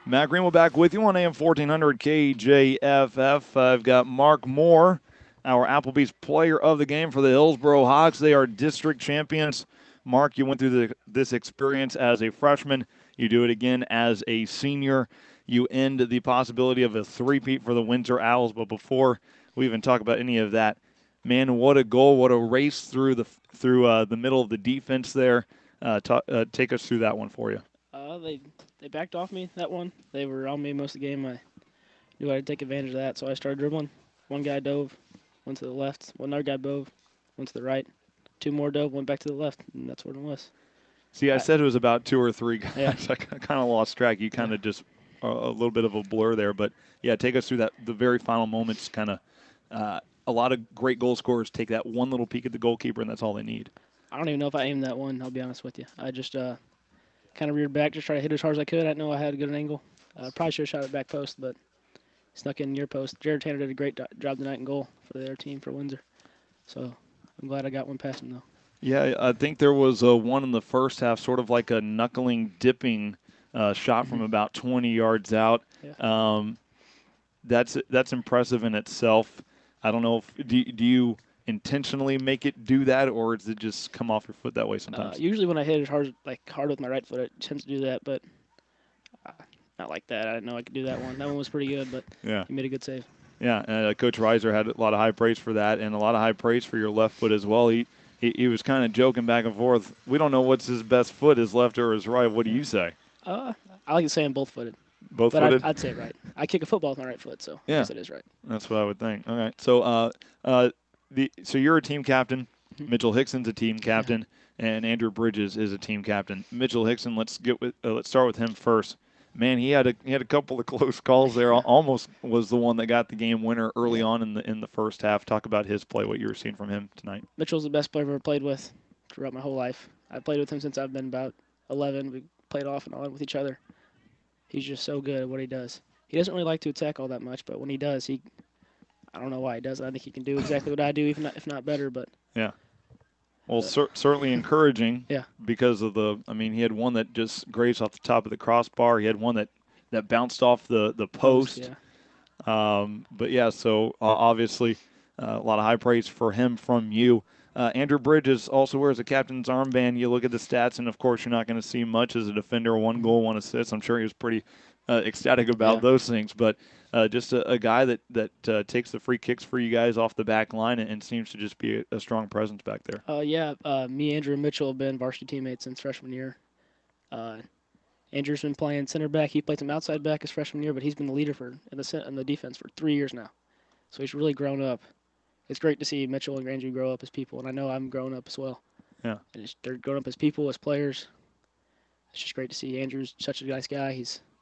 Matt Greenwell back with you on AM 1400 KJFF. I've got Mark Moore, our Applebee's player of the game for the Hillsboro Hawks. They are district champions. Mark, you went through this experience as a freshman. You do it again as a senior. You end the possibility of a three-peat for the Windsor Owls. But before we even talk about any of that, man, what a goal! What a race through the middle of the defense there. Take us through that one for you. They backed off me that one. They were on me most of the game. I knew I'd take advantage of that, so I started dribbling. One guy dove, went to the left. One other guy dove, went to the right. Two more dove, went back to the left, and that's what it was. See, I I, said it was about two or three guys. yeah, I kind of lost track. You yeah. kind of just a little bit of a blur there, but yeah, take us through the very final moments. Kind of a lot of great goal scorers take that one little peek at the goalkeeper, and that's all they need. I don't even know if I aimed that one. I'll be honest with you. I just kind of reared back, just tried to hit as hard as I could. I didn't know I had a good angle. Probably should have shot it back post, but snuck in near post. Jared Tanner did a great job tonight in goal for their team for Windsor. So I'm glad I got one past him though. Yeah, I think there was one in the first half, sort of like a knuckling, dipping shot from about 20 yards out. Yeah. Um, that's impressive in itself. I don't know if do you intentionally make it do that, or does it just come off your foot that way sometimes? Usually when I hit it hard with my right foot, it tends to do that, but uh, not like that. I didn't know I could do that one. That one was pretty good, but Yeah. he made a good save. Yeah, Coach Reiser had a lot of high praise for that, and a lot of high praise for your left foot as well. He was kind of joking back and forth. We don't know what's his best foot, his left or his right. What do Yeah. you say? Uh, I like to say I'm both footed, Both but footed? I'd say right. I kick a football with my right foot, so I Yeah, guess it is right. that's what I would think. All right, so so you're a team captain. Mhm. Mitchell Hickson's a team Yeah. captain, and Andrew Bridges is a team captain. Mitchell Hickson, let's start with him first. Man, he had a couple of close calls there. Yeah. Almost was the one that got the game winner early Yeah. on in the first half. Talk about his play, what you were seeing from him tonight. Mitchell's the best player I've ever played with throughout my whole life. I've played with him since I've been about 11. We played off and on with each other. He's just so good at what he does. He doesn't really like to attack all that much, but when he does, I don't know why he does it. I think he can do exactly what I do, if not better. But Yeah. Well, uh, certainly encouraging yeah, because of I mean, he had one that just grazed off the top of the crossbar. He had one that bounced off the post, post. yeah, But yeah, so obviously a lot of high praise for him from you. Andrew Bridges also wears a captain's armband. You look at the stats, and of course, you're not going to see much as a defender. One Mhm. goal, one assist. I'm sure he was pretty ecstatic about Yeah. those things. But just a guy that takes the free kicks for you guys off the back line and seems to just be a strong presence back there. Yeah. Me, Andrew, and Mitchell have been varsity teammates since freshman year. Uh, Andrew's been playing center back. He played some outside back his freshman year, but he's been the leader in the defense for 3 years now. So he's really grown up. It's great to see Mitchell and Andrew grow up as people, and I know I'm growing up as well. Yeah. And they're growing up as people, as players. It's just great to see. Andrew's such a nice guy.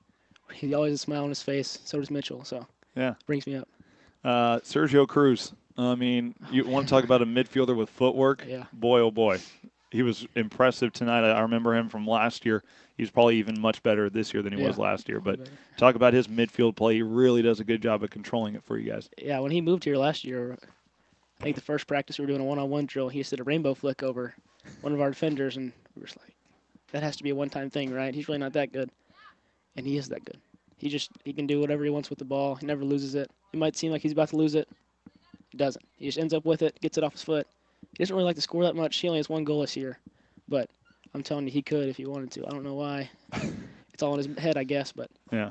He always has a smile on his face. So does Mitchell. So Yeah. it brings me up. Sergio Cruz. I mean, Oh you want to talk man. about a midfielder with footwork? Yeah. Boy, oh boy. He was impressive tonight. I remember him from last year. He's probably even much better this year than he Yeah. was last year. Way But better. talk about his midfield play. He really does a good job of controlling it for you guys. Yeah. When he moved here last year, I think the first practice we were doing a one-on-one drill. He just did a rainbow flick over one of our defenders, and we were just like, that has to be a one-time thing, right? He's really not that good, and he is that good. He can do whatever he wants with the ball. He never loses it. It might seem like he's about to lose it. He doesn't. He just ends up with it, gets it off his foot. He doesn't really like to score that much. He only has one goal this year, but I'm telling you, he could if he wanted to. I don't know why. It's all in his head, I guess, but Yeah.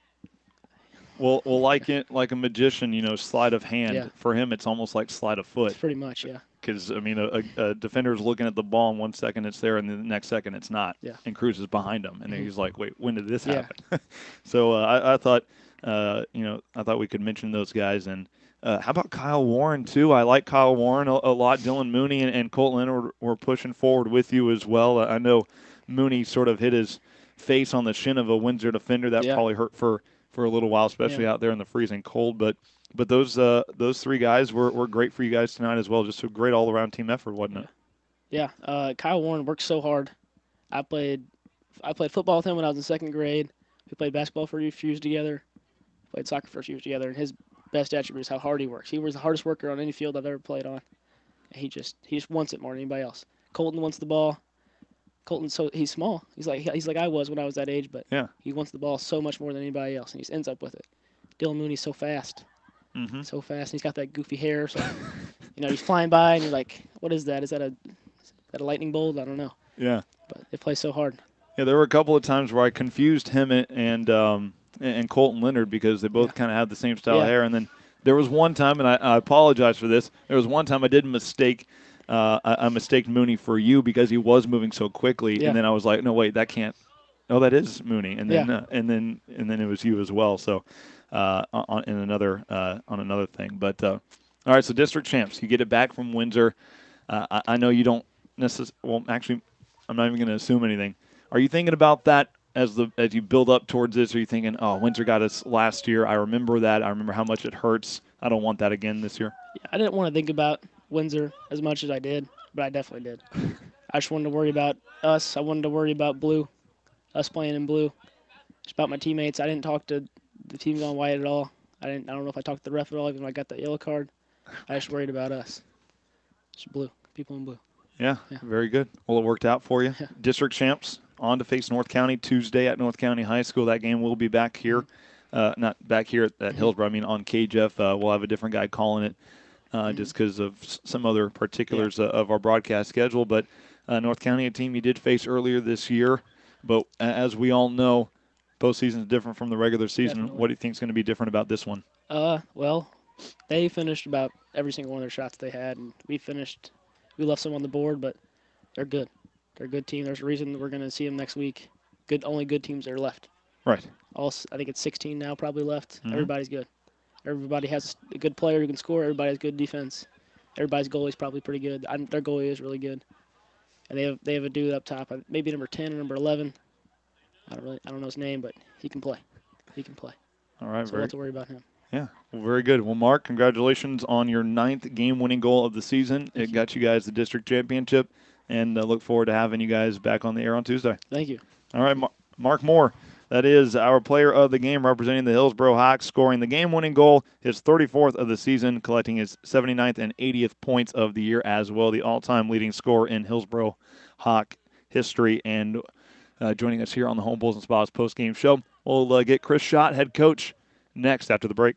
Well, like a magician, sleight of yeah, hand. For him, it's almost like sleight of it's foot. pretty much, yeah. Because I mean, a defender's looking at the ball, and 1 second it's there, and the next second it's not. Yeah. And Cruz is behind him, and Hmm. he's like, "Wait, when did this Yeah. happen?" So I thought, I thought we could mention those guys. And how about Kyle Warren too? I like Kyle Warren a lot. Dylan Mooney and Colt Leonard were pushing forward with you as well. I know Mooney sort of hit his face on the shin of a Windsor defender. That Yeah. probably hurt for a little while, Yeah. especially out there in the freezing cold. But those three guys were great for you guys tonight as well. Just a great all around team effort, wasn't Yeah. it? Yeah. Kyle Warren works so hard. I played I played football with him when I was in second grade. We played basketball for a few years together. Played soccer for a few years together. And his best attribute is how hard he works. He was the hardest worker on any field I've ever played on. And he just wants it more than anybody else. Colton wants the ball. Colton's he's small. He's like I was when I was that age, but Yeah. he wants the ball so much more than anybody else, and he ends up with it. Dylan Mooney's so fast, Mm-hmm. so fast. And he's got that goofy hair, so he's flying by, and you're like, what is that? Is that a lightning bolt? I don't know, Yeah. but they play so hard. Yeah, there were a couple of times where I confused him and Colton Leonard because they both Yeah. kind of had the same style of Yeah. hair. And then there was one time, and I apologize for this. There was one time I did mistake. I mistaked Mooney for you because he was moving so quickly, Yeah. and then I was like, no, wait, that can't. Oh, that is Mooney, and then Yeah. and then it was you as well. So on another thing, but all right. So district champs, you get it back from Windsor. I know you don't necessarily. Well, actually, I'm not even going to assume anything. Are you thinking about that as you build up towards this? Are you thinking, oh, Windsor got us last year. I remember that. I remember how much it hurts. I don't want that again this year. Yeah, I didn't want to think about Windsor as much as I did, but I definitely did. I just wanted to worry about us. I wanted to worry about blue, us playing in blue. Just about my teammates. I didn't talk to the teams on white at all. I don't know if I talked to the ref at all, even when I got that yellow card. I just worried about us. Just blue. People in blue. Yeah, Yeah. very good. Well, it worked out for you. Yeah. District champs on to face North County Tuesday at North County High School. That game will be back here, not back here at Hillsborough. I mean on KJF. We'll have a different guy calling it just because of some other particulars of our broadcast schedule. But North County, a team you did face earlier this year, but as we all know, postseason is different from the regular season. Definitely. What do you think is going to be different about this one? Well, they finished about every single one of their shots they had, and we left some on the board, but they're good. They're a good team. There's a reason we're going to see them next week. Only good teams are left. Right. I think it's 16 now probably left. Mhm. Everybody's good. Everybody has a good player who can score. Everybody has good defense. Everybody's goalie's probably pretty good. Their goalie is really good, and they have a dude up top, maybe number 10 or number 11. I don't know his name, but he can play. He can play. All right. So we'll have to worry about him. Yeah, well, very good. Well, Mark, congratulations on your 9th game-winning goal of the season. It got you guys the district championship, and look forward to having you guys back on the air on Tuesday. Thank you. All right, Mark Moore, that is our player of the game representing the Hillsborough Hawks, scoring the game-winning goal, his 34th of the season, collecting his 79th and 80th points of the year as well, the all-time leading scorer in Hillsborough Hawk history, and joining us here on the Home Bulls and Spas post-game show. We'll get Chris Schott, head coach, next after the break.